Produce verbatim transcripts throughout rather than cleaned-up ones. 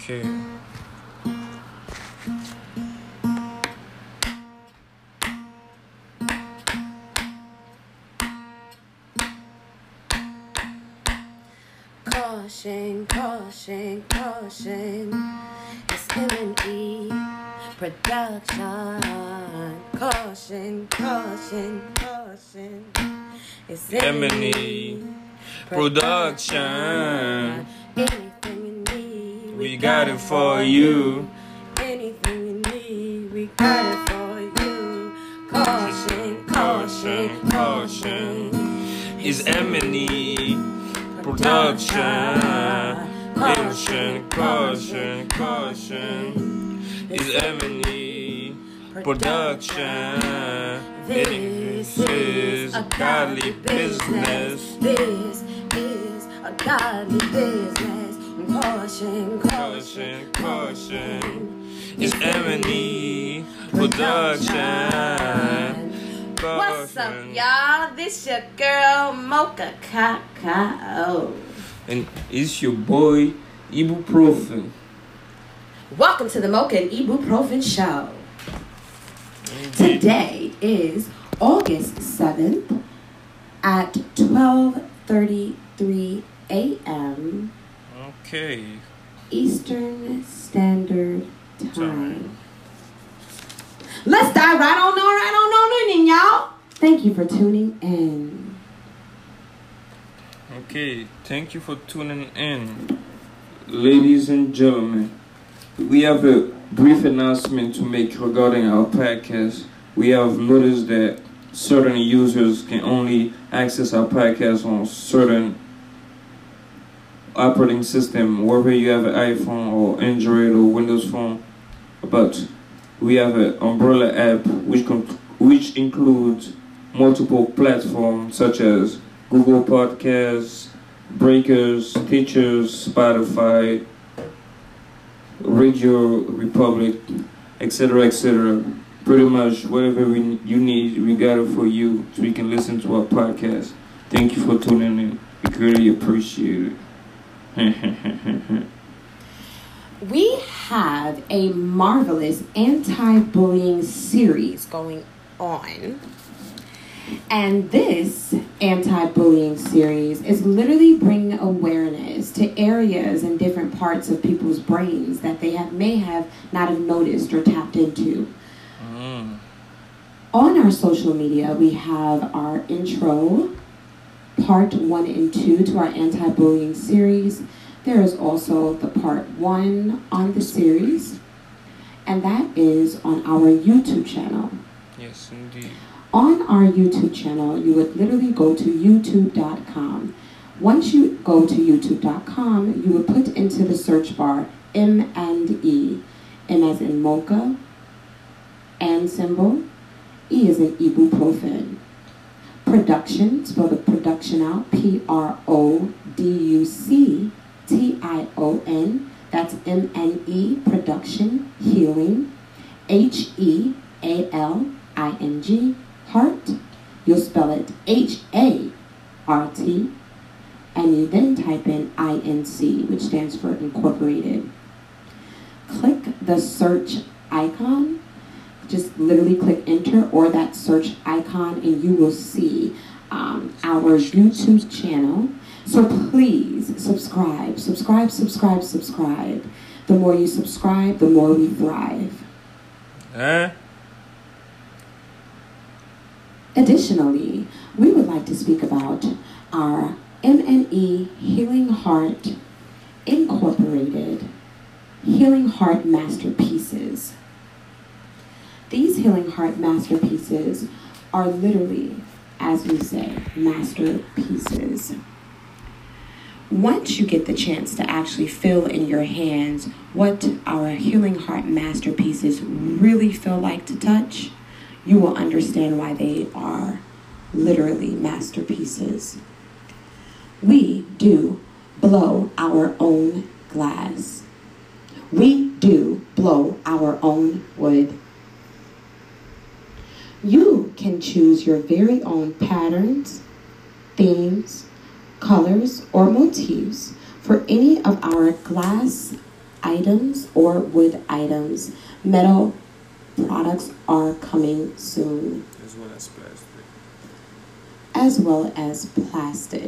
Okay. Caution, caution, caution. It's M and E production. Caution, caution, caution. It's M and E production. Anything you need, We got it for you. Anything you need, we got it for you. Caution, caution, caution. It's M and E production. Caution, caution, caution. It's M and E production. This is a godly business. This is a godly business. Caution, Caution, caution. It's M and E production. What's up, y'all? This your girl Mocha Cacao. And it's your boy Ibuprofen. Welcome to the Mocha and Ibuprofen Show. Today is August seventh at twelve thirty-three a.m. Okay. Eastern Standard Time. Let's dive right on, on, right on, on in, y'all. Thank you for tuning in. Okay, thank you for tuning in. Ladies and gentlemen, we have a brief announcement to make regarding our podcast. We have noticed that certain users can only access our podcast on certain operating system, whether you have an iPhone or Android or Windows phone. But we have an umbrella app which con- which includes multiple platforms such as Google Podcasts, Breakers, Teachers, Spotify, Radio Republic, et cetera, et cetera. Pretty much whatever we, you need, we got it for you, so you can listen to our podcast. Thank you for tuning in. We greatly appreciate it. We have a marvelous anti-bullying series going on. And this anti-bullying series is literally bringing awareness to areas and different parts of people's brains that they have may have not have noticed or tapped into. Mm. On our social media, we have our intro, part one and two to our anti-bullying series. There is also the part one on the series, and that is on our YouTube channel. Yes, indeed. On our YouTube channel, you would literally go to youtube dot com. Once you go to youtube dot com, you would put into the search bar M and E. M as in mocha, and symbol, E as in ibuprofen. Production, spell the production out, P R O D U C T I O N. That's M and E, production, healing, H E A L I N G. Heart, you'll spell it H A R T, and you then type in I N C, which stands for Incorporated. Click the search icon, just literally click enter or that search icon, and you will see um, our YouTube channel. So please subscribe, subscribe, subscribe, subscribe. The more you subscribe, the more we thrive. Huh? Additionally, we would like to speak about our M and E Healing Heart Incorporated Healing Heart Masterpieces. These Healing Heart Masterpieces are literally, as we say, masterpieces. Once you get the chance to actually feel in your hands what our Healing Heart Masterpieces really feel like to touch, you will understand why they are literally masterpieces. We do blow our own glass. We do blow our own wood. You can choose your very own patterns, themes, colors, or motifs for any of our glass items or wood items. Metal products are coming soon. As well as plastic. As well as plastic.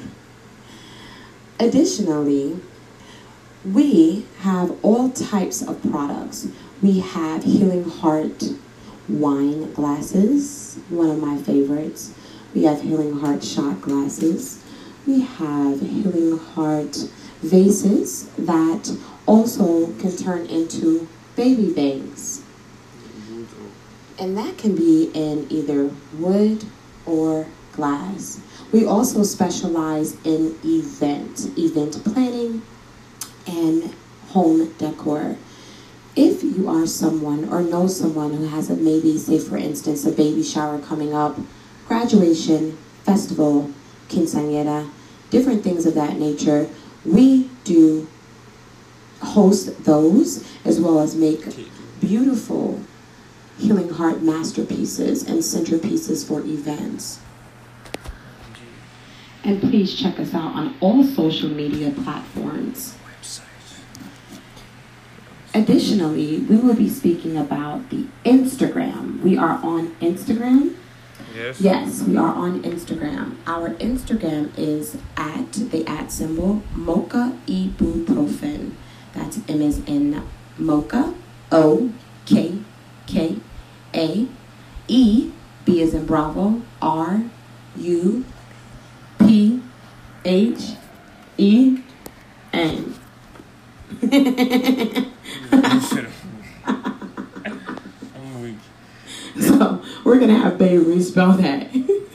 Additionally, we have all types of products. We have Healing Heart wine glasses, one of my favorites. We have Healing Heart shot glasses. We have Healing Heart vases that also can turn into baby banks. And that can be in either wood or glass. We also specialize in event, event planning and home decor. If you are someone or know someone who has a maybe, say for instance, a baby shower coming up, graduation, festival, quinceañera, different things of that nature, we do host those as well as make beautiful Healing Heart masterpieces and centerpieces for events. And please check us out on all social media platforms. Additionally, we will be speaking about the Instagram. We are on Instagram. Yes. Yes, we are on Instagram. Our Instagram is at the at symbol Mocha Ibuprofen. That's M as in Mocha, O K K A, E, B as in Bravo, R, U, P, H, E, N. So we're gonna have Babe respell that.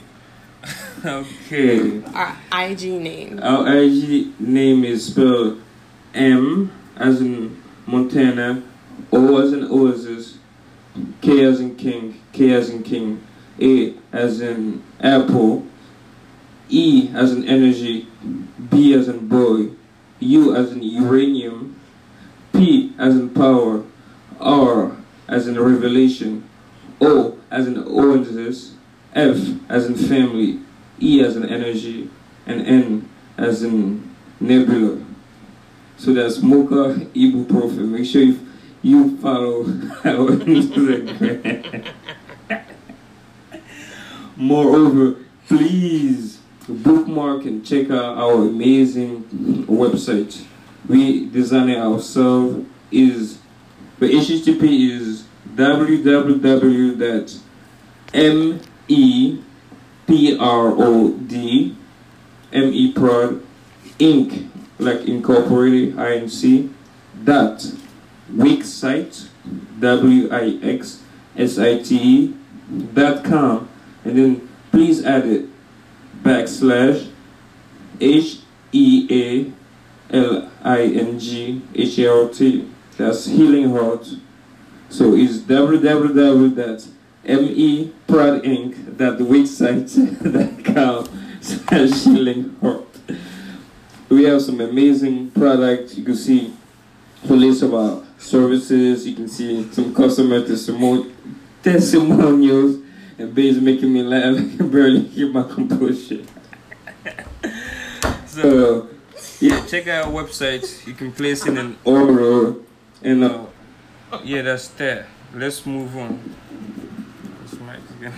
Okay. Our I G name. Our I G name is spelled M as in Montana, O as in Oasis, K as in King, K as in King, A as in Apple, E as in Energy, B as in Boy, U as in Uranium, P as in Power, R as in Revelation, O as in Oasis, F as in Family, E as in Energy, and N as in Nebula. So that's Mocha Ibuprofen. Make sure you, you follow our Instagram. Moreover, please bookmark and check out our amazing website. We design it ourselves. Is the H T T P is w w w dot m e p r o d m e prod inc like incorporated I N C dot wixsite w i x s i t e dot com, and then please add it backslash H E A L I N G H A R T. That's Healing Heart. So it's w w w dot m e prod inc dot wixsite dot com slash Healing Heart. We have some amazing products. You can see a list of our services. You can see some customer testimonials. And Babe's making me laugh. I can barely keep my composure. So, yeah, check out our website. You can place in an order. And, uh, yeah, that's that. Let's move on. This mic again.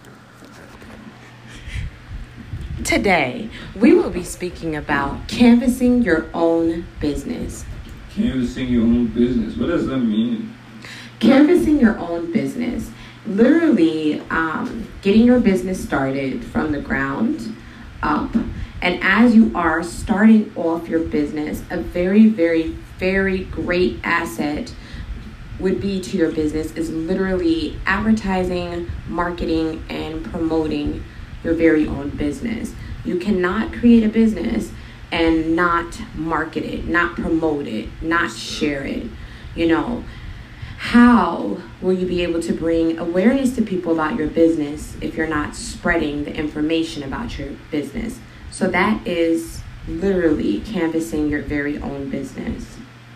Today, we will be speaking about canvassing your own business. Canvassing your own business. What does that mean? Canvassing your own business. Literally um, getting your business started from the ground up. And as you are starting off your business, a very, very, very great asset would be to your business is literally advertising, marketing, and promoting your very own business. You cannot create a business and not market it, not promote it, not share it. You know, how will you be able to bring awareness to people about your business if you're not spreading the information about your business? So that is literally canvassing your very own business.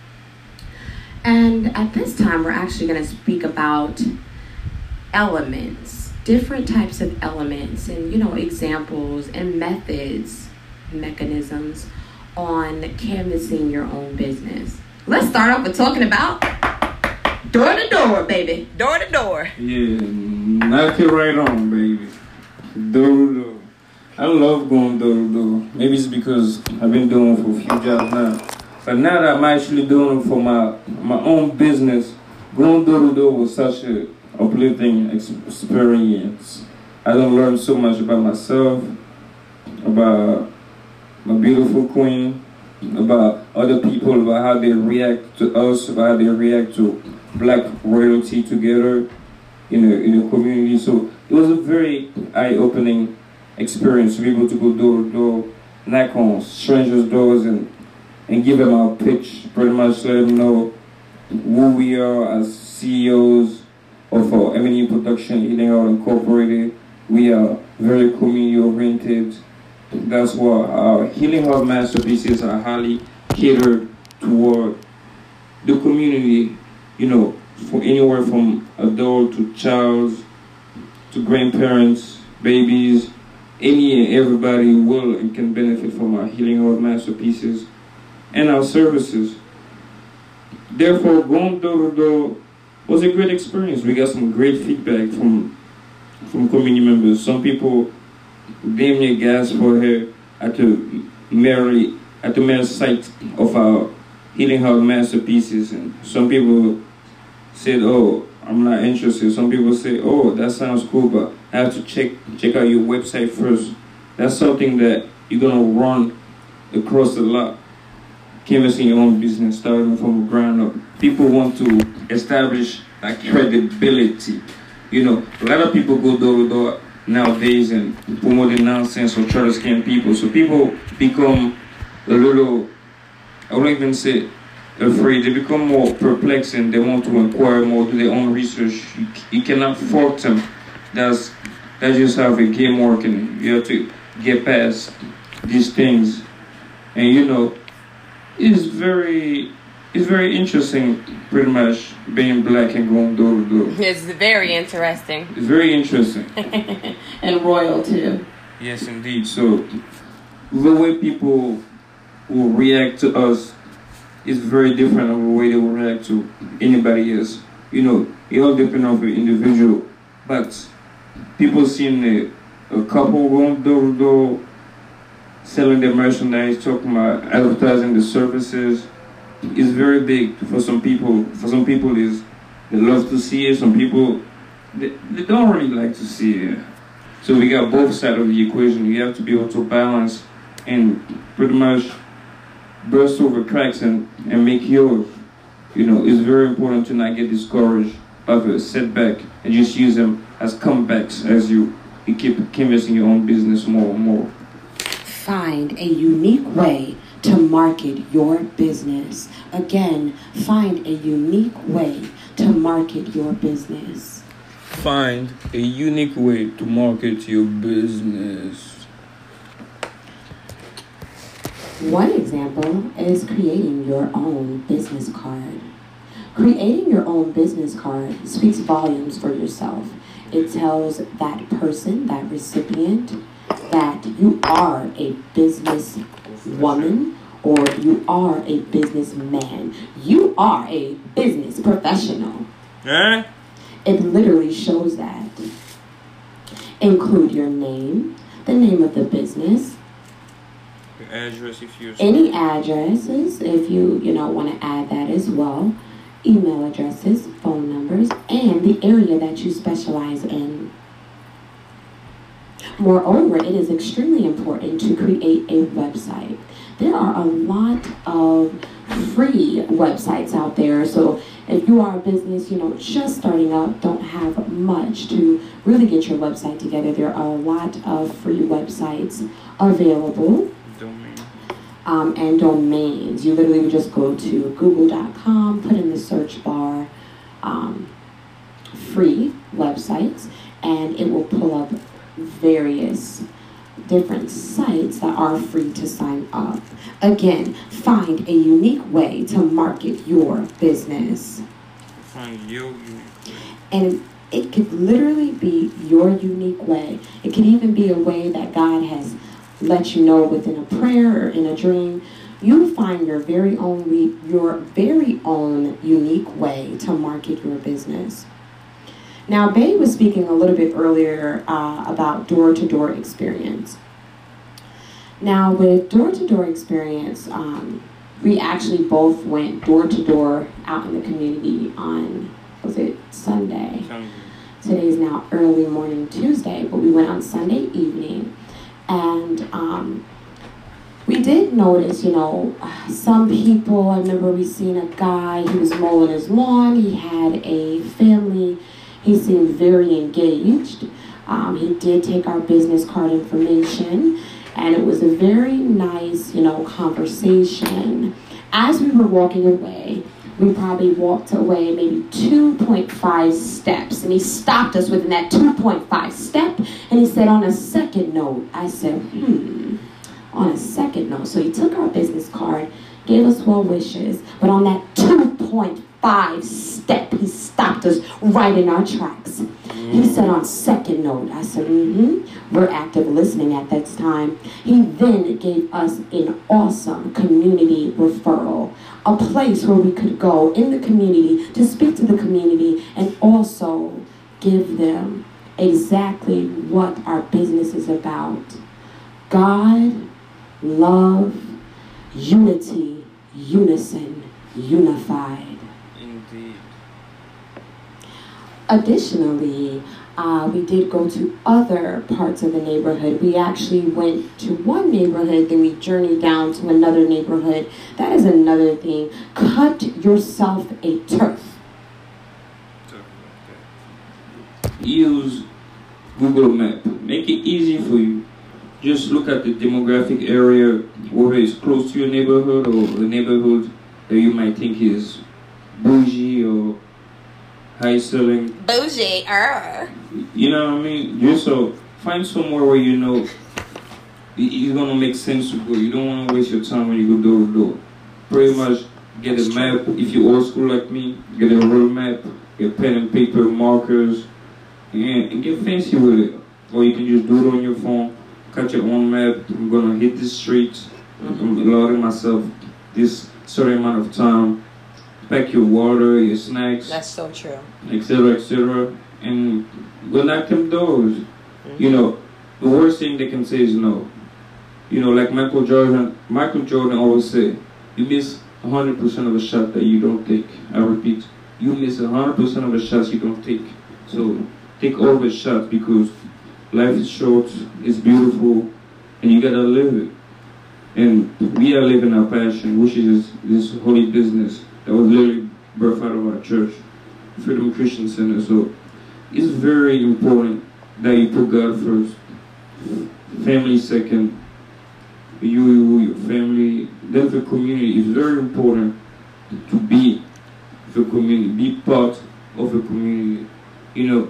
And at this time, we're actually going to speak about elements, different types of elements, and, you know, examples and methods, mechanisms on canvassing your own business. let's start off with talking about door to door, baby. Door to door. Yeah, knock it right on, baby. Door to door. I love going door to door. Maybe it's because I've been doing it for a few jobs now. But now that I'm actually doing it for my my own business, going door to door was such a uplifting experience. I done learned so much about myself, about my beautiful queen, about other people, about how they react to us, about how they react to black royalty together in a, in a community. So it was a very eye-opening experience to be able to go door to door, knock on strangers' doors and, and give them our pitch, pretty much let them know who we are as C E Os of our M and E Production, Healing Heart Incorporated. We are very community-oriented. That's why our Healing Heart Masterpieces are highly catered toward the community, you know, for anywhere from adult to child to grandparents, babies, any and everybody will and can benefit from our Healing Heart Masterpieces and our services. Therefore, going door to door was a great experience. We got some great feedback from from community members. Some people damn near gasped for her at the merely at the mere sight of our Healing Heart Masterpieces, and some people said, "Oh, I'm not interested." Some people say, "Oh, that sounds cool, but I have to check check out your website first." That's something that you're gonna run across a lot. Canvassing your own business, starting from the ground up. People want to establish like credibility. You know, a lot of people go door to door nowadays and promote nonsense or try to scam people. So people become a little, I wouldn't even say afraid, they become more perplexed and they want to inquire more, do their own research. You, you cannot fault them. That's, that's just how the game working. You have to get past these things. And you know, it's very, it's very interesting, pretty much, being black and going door to door. It's very interesting. It's very interesting. And royal, too. Yes, indeed. So, the way people will react to us is very different from the way they will react to anybody else. You know, it all depends on the individual. But people seeing a, a couple going door to door, selling their merchandise, talking about advertising the services, is very big for some people. For some people, is they love to see it. Some people, they, they don't really like to see it. So we got both sides of the equation. You have to be able to balance and pretty much burst over cracks and, and make yours. You know, it's very important to not get discouraged by the setback and just use them as comebacks as you, you keep canvassing your own business more and more. Find a unique way to market your business. Again, find a unique way to market your business. Find a unique way to market your business. One example is creating your own business card. Creating your own business card speaks volumes for yourself. It tells that person, that recipient, that you are a business woman or you are a businessman. You are a business professional. Eh? It literally shows that. Include your name, the name of the business, Your address if you're any addresses if you you know want to add that as well, email addresses, phone numbers, and the area that you specialize in. Moreover, it is extremely important to create a website. There are a lot of free websites out there. So if you are a business, you know, just starting up, don't have much to really get your website together, there are a lot of free websites available. domain. Um, and domains. You literally would just go to google dot com, put in the search bar um, free websites, and it will pull up various different sites that are free to sign up. Again, find a unique way to market your business. Find your unique way. And it could literally be your unique way. It could even be a way that God has let you know within a prayer or in a dream. you find your very own we- your very own unique way to market your business. Now, Bay was speaking a little bit earlier uh, about door-to-door experience. Now, with door-to-door experience, um, we actually both went door-to-door out in the community on, was it Sunday? Sunday. Today's now early morning Tuesday, but we went on Sunday evening, and um, we did notice, you know, some people, I remember we seen a guy, he was mowing his lawn, he had a family, he seemed very engaged. Um, he did take our business card information, and it was a very nice, you know, conversation. As we were walking away, we probably walked away maybe two point five steps, and he stopped us within that two point five step, and he said, on a second note. I said, hmm, on a second note. So he took our business card, gave us well wishes, but on that two point five step, he stopped us right in our tracks. He said, on second note. I said, mm-hmm. We're active listening at that time. He then gave us an awesome community referral, a place where we could go in the community to speak to the community and also give them exactly what our business is about. God, love, unity, unison, unified. Indeed. Additionally, uh, we did go to other parts of the neighborhood. We actually went to one neighborhood, then we journeyed down to another neighborhood. That is another thing. Cut yourself a turf. Use Google Map. Make it easy for you. Just look at the demographic area, whether it's close to your neighborhood or a neighborhood that you might think is bougie or high selling. Bougie, er. You know what I mean? Just so find somewhere where you know it- it's gonna make sense to go. You don't want to waste your time when you go door to door. Pretty much get a map. If you're old school like me, get a road map, get pen and paper, markers, and, and get fancy with it. Or you can just do it on your phone. Cut your own map. I'm gonna hit this street. I'm allotting myself this certain amount of time. Pack your water, your snacks, That's so true. et cetera, et cetera, and go knock them doors. You know, the worst thing they can say is no. You know, like Michael Jordan. Michael Jordan always said, "You miss one hundred percent of a shot that you don't take." I repeat, you miss one hundred percent of the shots you don't take. So take all the shots because life is short, it's beautiful, and you gotta live it. And we are living our passion, which is this holy business that was literally birthed out of our church, Freedom Christian Center. So it's very important that you put God first, family second, you, your family, then the community. It's very important to be the community, be part of the community. You know,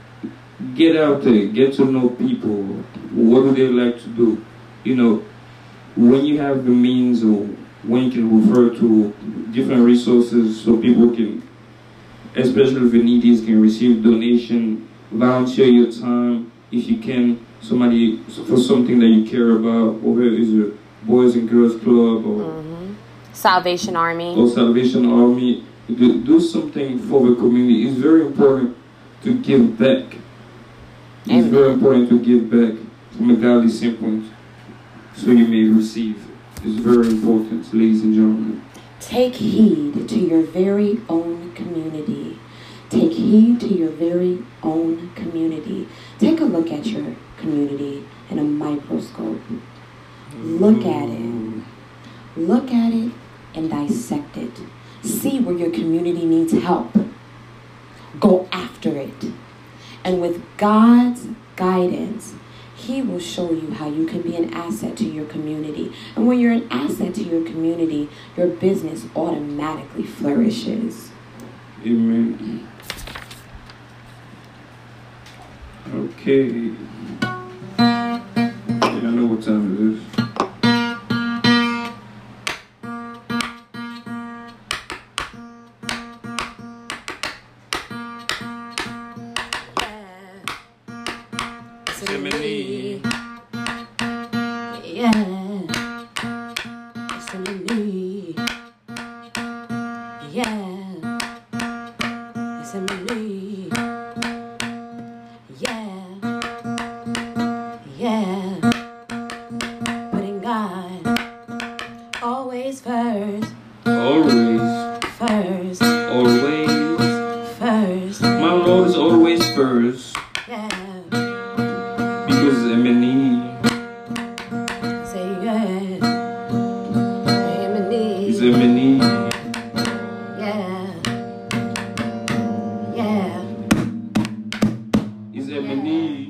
get out there, get to know people. What do they like to do? You know, when you have the means or when you can refer to different resources so people can, especially the needies, can receive donation, volunteer your time if you can, somebody for something that you care about, whether it's a Boys and Girls Club or, Mm-hmm. Salvation Army. or Salvation Army. Do, do something for the community. It's very important to give back. It's Amen. very important to give back from a godly standpoint so you may receive. It's very important, ladies and gentlemen. Take heed to your very own community. Take heed to your very own community. Take a look at your community in a microscope. Look at it. Look at it and dissect it. See where your community needs help. Go after it. And with God's guidance, He will show you how you can be an asset to your community. And when you're an asset to your community, your business automatically flourishes. Amen. Okay. Yeah, I know what time it is. Yeah. It's in Emily. Yeah. It's Emily. Yeah. Yeah. Putting God always first. Always. First. Always. First. My Lord is always first. Yeah. Because Emily Say yes. Emily. is Emily. Yeah. Yeah. Is Emily.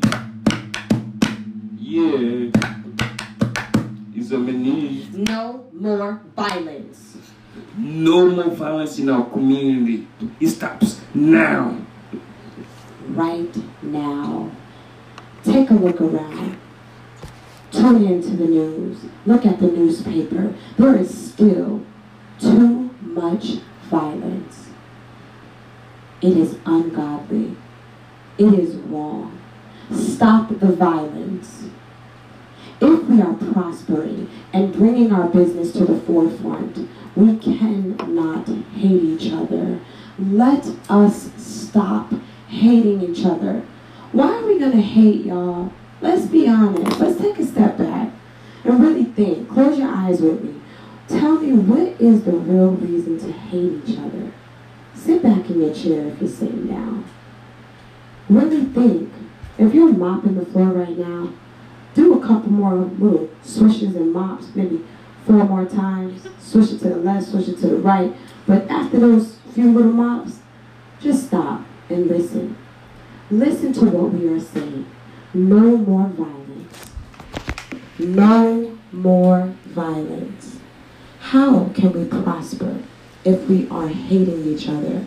Yeah. Is Emily. No more violence. No more violence in our community. It stops now. Right now. Take a look around. Tune into the news. Look at the newspaper. There is still too much violence. It is ungodly. It is wrong. Stop the violence. If we are prospering and bringing our business to the forefront, we cannot hate each other. Let us stop hating each other. Why are we going to hate, y'all? Let's be honest. Let's take a step back and really think. Close your eyes with me. Tell me, what is the real reason to hate each other? Sit back in your chair if you're sitting down. Really think. If you're mopping the floor right now, do a couple more little swishes and mops, maybe four more times. Swish it to the left, swish it to the right. But after those few little mops, just stop and listen. Listen to what we are saying. No more violence. No more violence. How can we prosper if we are hating each other?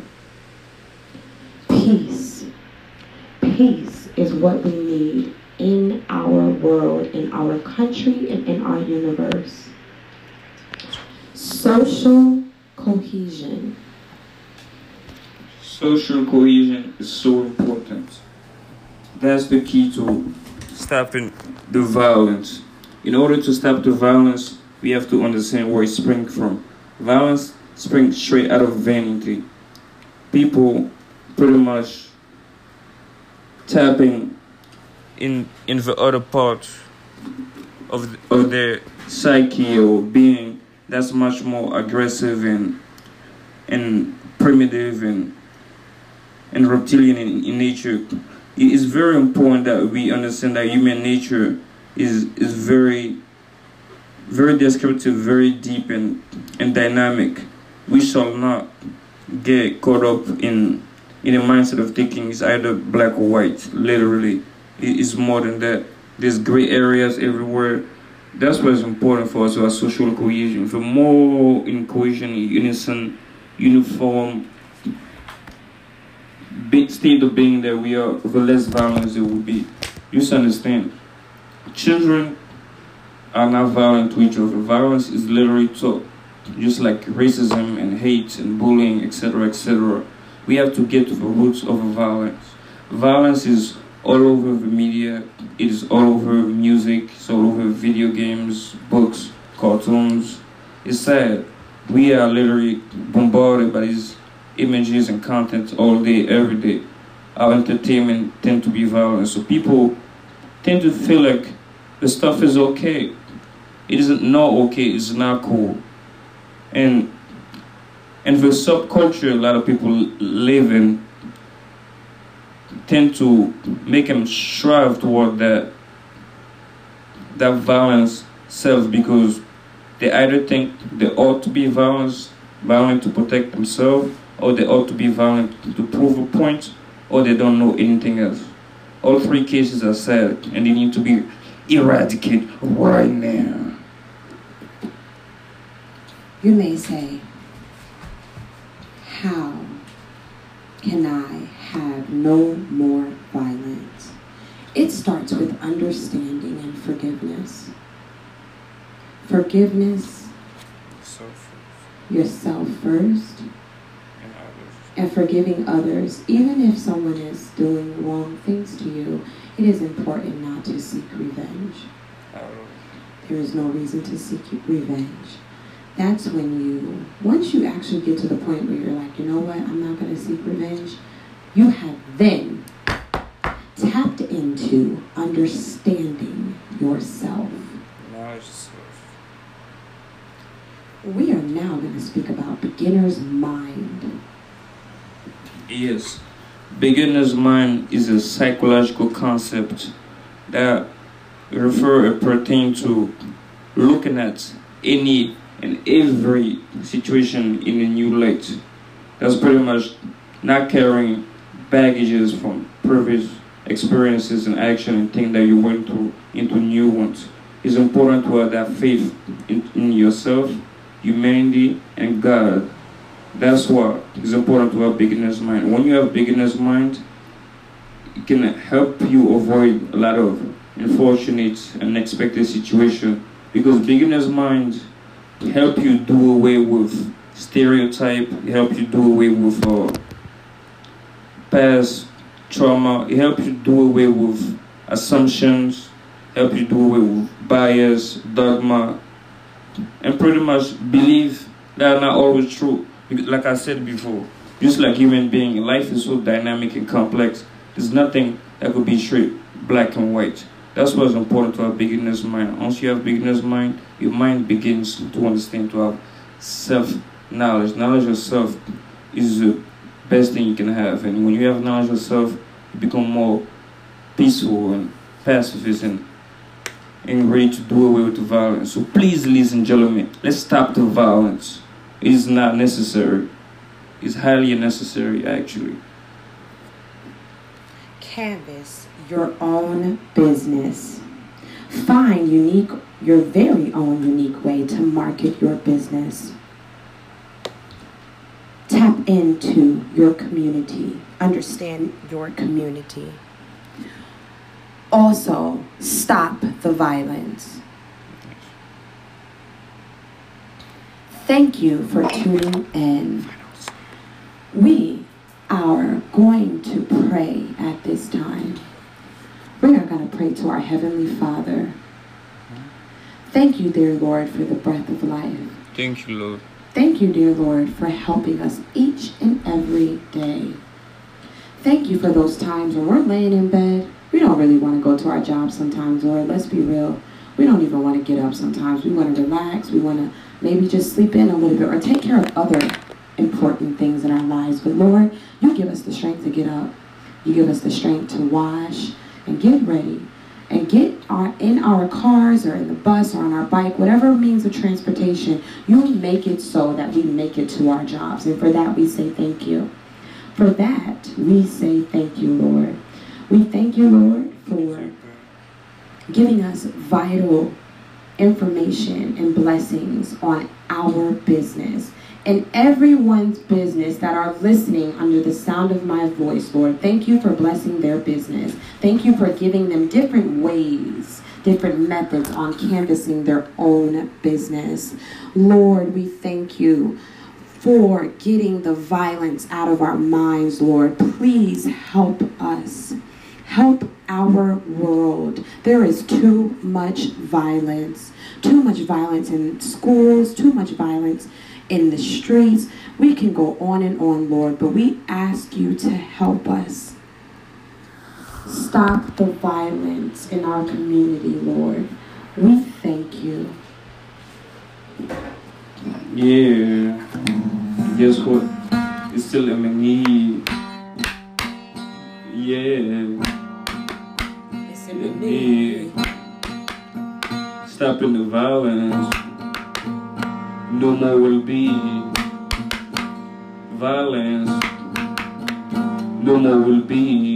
Peace. Peace is what we need in our world, in our country, and in our universe. Social cohesion. Social cohesion is so important. That's the key to stopping the violence. In order to stop the violence, we have to understand where it springs from. Violence springs straight out of vanity. People pretty much tapping in in the other part of of their psyche or being that's much more aggressive and and primitive and and reptilian in, in nature. It is very important that we understand that human nature is is very very descriptive, very deep and and dynamic. We shall not get caught up in in a mindset of thinking it's either black or white. Literally, it is more than that. There's gray areas everywhere. That's what's important for us, our social cohesion. The more in cohesion, unison, uniform big state of being that we are, the less violence it will be. You just understand. Children are not violent to each other. Violence is literally taught, just like racism and hate and bullying, et cetera, et cetera. We have to get to the roots of violence. Violence is all over the media. It is all over music. It's all over video games, books, cartoons. It's sad. We are literally bombarded by these images and content all day, every day. Our entertainment tend to be violent. So people tend to feel like the stuff is okay. It isn't not okay, it's not cool. And and the subculture a lot of people live in tend to make them strive toward that that violence self, because they either think they ought to be violent, violent to protect themselves, or they ought to be violent to prove a point, or they don't know anything else. All three cases are sad, and they need to be eradicated right now. You may say, how can I have no more violence? It starts with understanding and forgiveness. Forgiveness, yourself first, and forgiving others. Even if someone is doing wrong things to you, it is important not to seek revenge. There is no reason to seek revenge. that's when you, once you actually get to the point where you're like, you know what, I'm not going to seek revenge, you have then tapped into understanding yourself. Knowledge yourself. We are now going to speak about beginner's mind. Yes. Beginner's mind is a psychological concept that refer or pertain to looking at any and every situation in a new light. That's pretty much not carrying baggages from previous experiences and action and things that you went through into new ones. It's important to have that faith in, in yourself, humanity, and God. That's why it's important to have beginner's mind. When you have beginner's mind, it can help you avoid a lot of unfortunate and unexpected situations, because beginner's mind help you do away with stereotype, it help you do away with uh, past trauma, it help you do away with assumptions, help you do away with bias, dogma, and pretty much believe that are not always true. Like I said before, just like human being, life is so dynamic and complex. There's nothing that could be straight, black and white. That's what's important to have beginner's mind. Once you have beginner's mind, your mind begins to understand, to have self-knowledge. Knowledge of self is the best thing you can have. And when you have knowledge of self, you become more peaceful and pacifist and, and ready to do away with the violence. So please, ladies and gentlemen, let's stop the violence. It's not necessary. It's highly unnecessary, actually. Canvas your own business. Find unique, your very own unique way to market your business. Tap into your community. Understand your community. Also, stop the violence. Thank you for tuning in. We are going to pray at this time. We are going to pray to our Heavenly Father. Thank you, dear Lord, for the breath of life. Thank you, Lord. Thank you, dear Lord, for helping us each and every day. Thank you for those times when we're laying in bed. We don't really want to go to our job sometimes, Lord. Let's be real. We don't even want to get up sometimes. We want to relax. We want to maybe just sleep in a little bit or take care of other important things in our lives. But Lord, you give us the strength to get up. You give us the strength to wash and get ready and get our in our cars or in the bus or on our bike, whatever means of transportation. You make it so that we make it to our jobs. And for that, we say thank you. For that, we say thank you, Lord. We thank you, Lord, for giving us vital information and blessings on our business and everyone's business that are listening under the sound of my voice, Lord. Thank you for blessing their business. Thank you for giving them different ways, different methods on canvassing their own business. Lord, we thank you for getting the violence out of our minds, Lord. Please help us. Help our world. There is too much violence. Too much violence in schools, too much violence in the streets. We can go on and on, Lord, but we ask you to help us. Stop the violence in our community, Lord. We thank you. Yeah. Guess what? It's still in my need. Yeah. It's in the need. Stopping the violence. No more will be violence. No more will be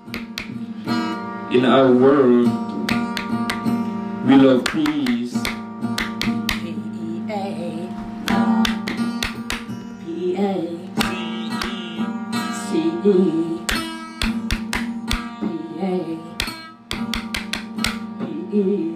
in our world. We love peace. P E A P A C E P A P E.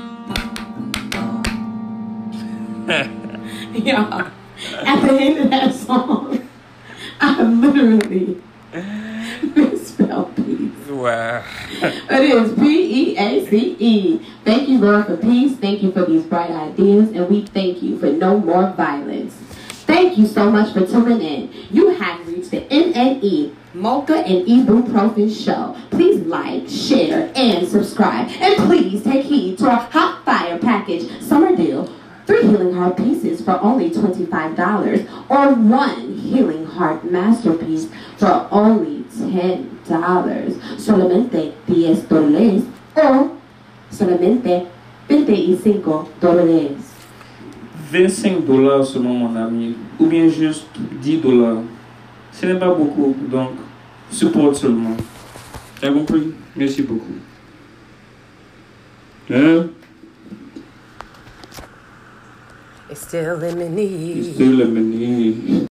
Yeah, at the end of that song, I literally miss spell peace. Wow. It is P E A C E. Thank you, Lord, for peace. Thank you for these bright ideas. And we thank you for no more violence. Thank you so much for tuning in. You have reached the M and E, Mocha and Ibuprofen Show. Please like, share, and subscribe. And please take heed to our Hot Fire Package Summer Deal. Three Healing Heart pieces for only twenty-five dollars. Or one Healing Heart Masterpiece for only ten dollars. Solamente diez dólares o solamente veinticinco dólares. vingt-cinq dollars seulement, mon ami, ou bien juste dix dollars. Ce n'est pas beaucoup, donc supporte seulement. T'as compris? Merci beaucoup. Hein? It's still lemonade. It's still lemonade.